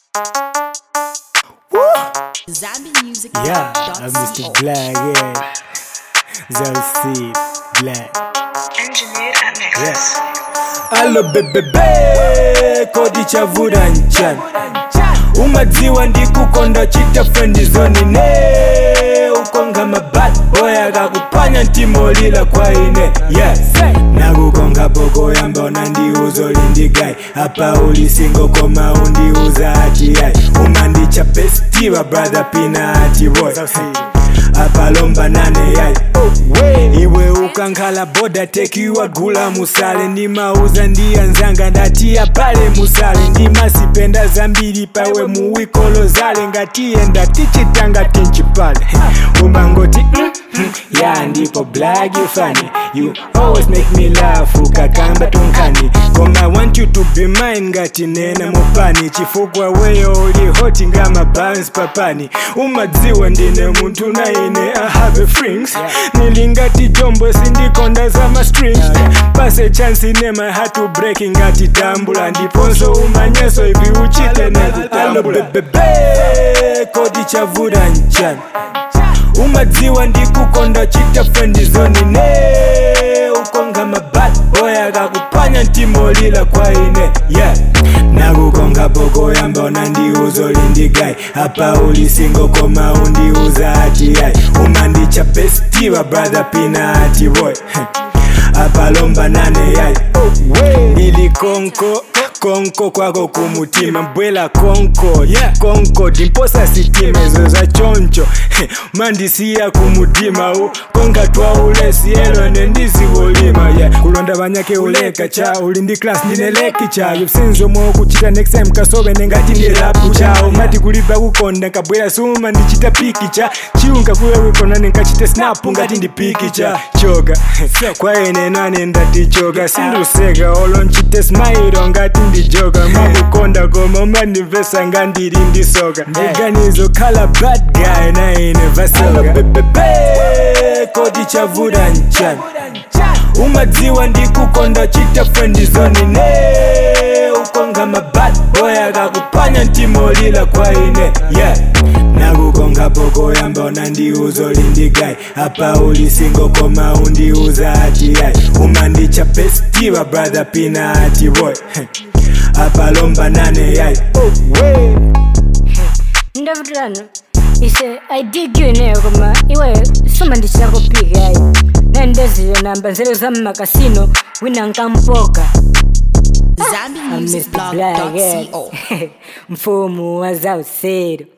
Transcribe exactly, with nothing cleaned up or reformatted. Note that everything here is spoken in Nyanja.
Zombie music. Yeah, I'm Mister Black, yeah. Zalseed, Black. Engineered at Nexus. Yeah. Allo bebebe, kodi chavura nchani. Umadziwa ndikukonda chita friend zone ne. Ukonga mabad boy akakupanya ntimolila kwa ine. Yeah, nakukonga boko yambona ndiuzo lindigai. Hapa uli singo koma undiuza hati yai. Umandicha pestiva brother pina hati boy. Hapa lomba nane yai. Iwe ukankhala boda tekiwa gula musale. Ndimauza ndiyanzanga ndatia pale musale. Ndimasipenda zambiri pawe muwikolo zale. Ngatiye ndatichitanga tenchi pale. Umangoti mm, mm, ya ndipo black you funny. You always make me laugh ukakamba tunkani. Koma I want you to be mine ngati nena mopani. Chifukwa weyo uli hoti ngama bounce papani. Umadziwa ndine muntu na ine I have a frings. Nilingati jombo sindikonda zama strings. Pase chance nema hatu break ngati tambula. Ndiponso umanyeso ivi uchite na kutambula. Bebebe kodi chavura nchani. Umadziwa ndikukonda chita friend zone ne. Ukonga mabad boy akakupanya ntimolila kwa ine. Yeah, nakukonga boko yambona ndiuzo lindigai. Hapa uli singo koma undiuza hati yai. Umandicha pestiva brother pina hati boy. Hapa lomba nane yai. Nili konko konko kwako kumutima mbwela konko yeah. Konko dimposa sitima ezo za choncho mandisiya kumutima u konga twa ule sielo nendisi volima yeah. Kulonda banyake uleka cha ulindi class ndineleki cha yusinzo mo kuchita next time kasobe nengati ndirapu chao mati kuliba kukonda nkabwela suma ndichita piki cha chiunga kuwe wikona nenkachite snap ngati ndipiki cha choga kwa ene nane ndati choga sinduseka olo nchite smile ngati ndijoga makukonda koma umandivesa ngandiri ndisoka ndiganizo kala bad guy na ine vasoga bebebe kodi chavura nchani. Umadziwa ndikukonda chita friend zone ne. Ukonga mabad boy akakupanya ntimolila kwa ine. Yeah, nakukonga boko yambona ndiuzo lindigai. Hapa uli singo koma undiuza hati yai. Umandicha pestiva brother pina hati boy. Hapa lomba nane yai. Ndavutano ise I dig you neyo koma iwe soma ndichako pika yayi. Nendeziyo namba nzelo za makasino wina nkampoka. Zombie music blog dot co. Mfumu wa Zalseed.